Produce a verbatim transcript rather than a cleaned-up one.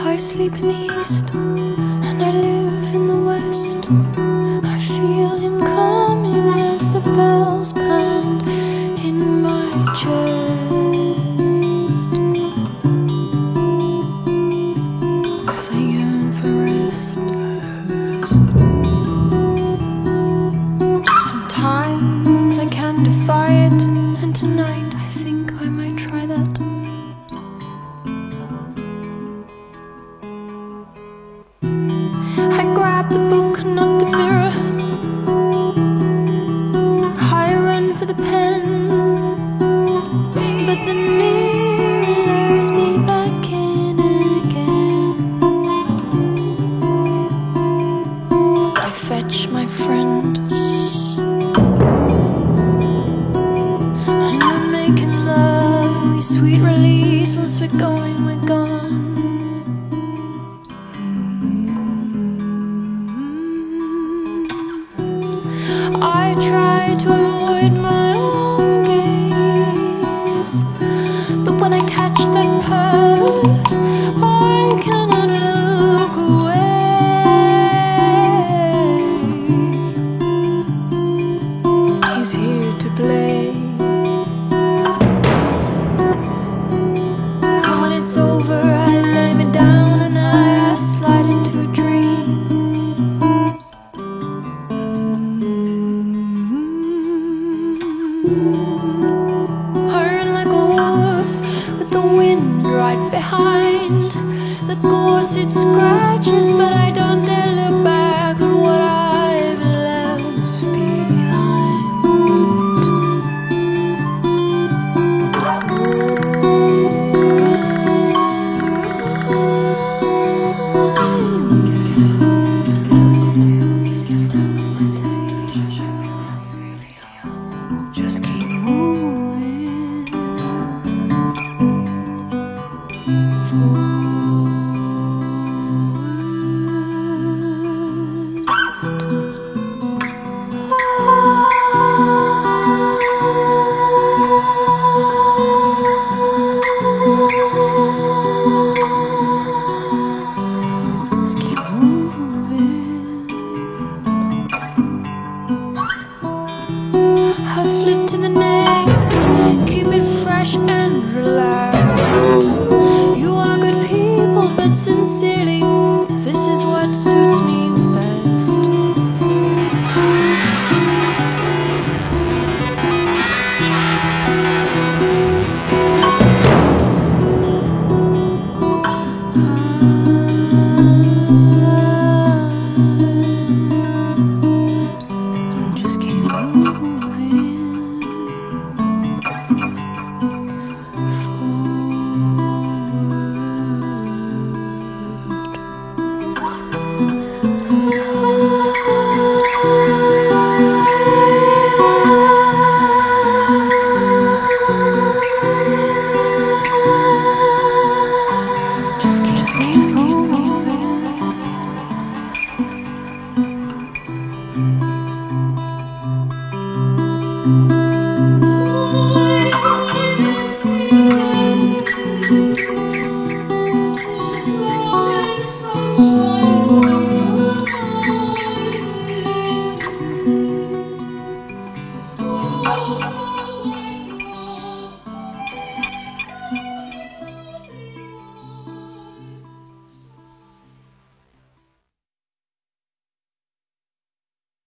I sleep in the east and I live in the west. I feel him coming as the bells pound in my chest, as I yearn for rest. Sometimes I can defy it, and tonight I think I might try that. I grab the book, not the mirror. I run for the pen, but the mirror lures me back in again. I fetch my friend, and we're making love, and we sweet release. Once we're going, we're gone. I try to avoid my own gaze, but when I catch that pervert, I cannot look away. He's here to play, and when it's over I lay me down and I slide into a dream. I run like a horse with the wind right behind. The gorse it scratches, but I don't dare look back at what I've left behind. Just keep moving forward. Just keep moving. I flip to the next, keep it fresh and relaxed. You are good people, but sincerely, this is what suits me best. Just keep moving. Just keep, just keep moving. Oh,